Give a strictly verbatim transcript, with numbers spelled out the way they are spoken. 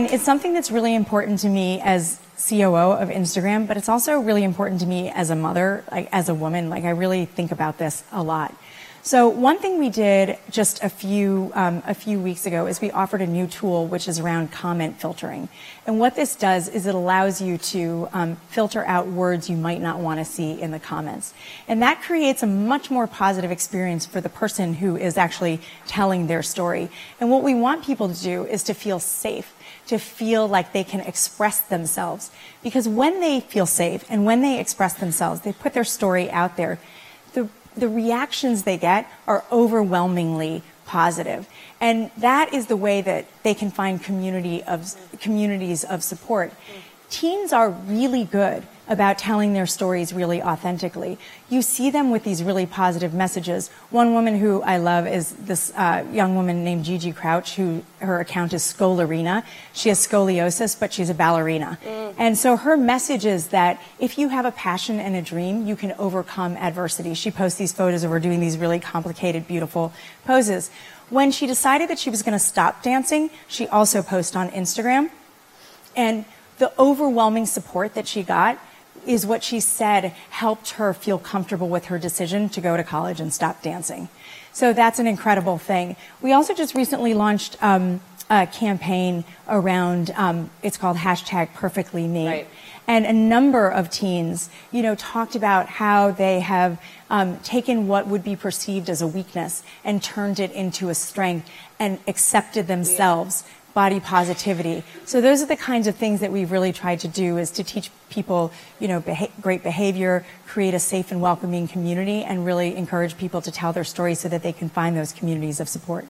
And it's something that's really important to me as C O O of Instagram, but it's also really important to me as a mother, like as a woman. Like I really think about this a lot. So one thing we did just a few um, a few weeks ago is we offered a new tool which is around comment filtering. And what this does is it allows you to um, filter out words you might not want to see in the comments. And that creates a much more positive experience for the person who is actually telling their story. And what we want people to do is to feel safe, to feel like they can express themselves. Because when they feel safe and when they express themselves, they put their story out there, the the reactions they get are overwhelmingly positive. And that is the way that they can find community of, communities of support. Teens are really good about telling their stories really authentically. You see them with these really positive messages. One woman who I love is this uh, young woman named Gigi Crouch, who her account is Scolarina. She has scoliosis, but she's a ballerina. Mm. And so her message is that if you have a passion and a dream, you can overcome adversity. She posts these photos of her doing these really complicated, beautiful poses. When she decided that she was going to stop dancing, she also posted on Instagram. And the overwhelming support that she got is what she said helped her feel comfortable with her decision to go to college and stop dancing. So that's an incredible thing. We also just recently launched um, a campaign around, um, it's called hashtag Perfectly Me. Right. And a number of teens, you know, talked about how they have um, taken what would be perceived as a weakness and turned it into a strength and accepted themselves. Yeah. Body positivity. So those are the kinds of things that we've really tried to do, is to teach people, you know, beha- great behavior, create a safe and welcoming community, and really encourage people to tell their stories so that they can find those communities of support.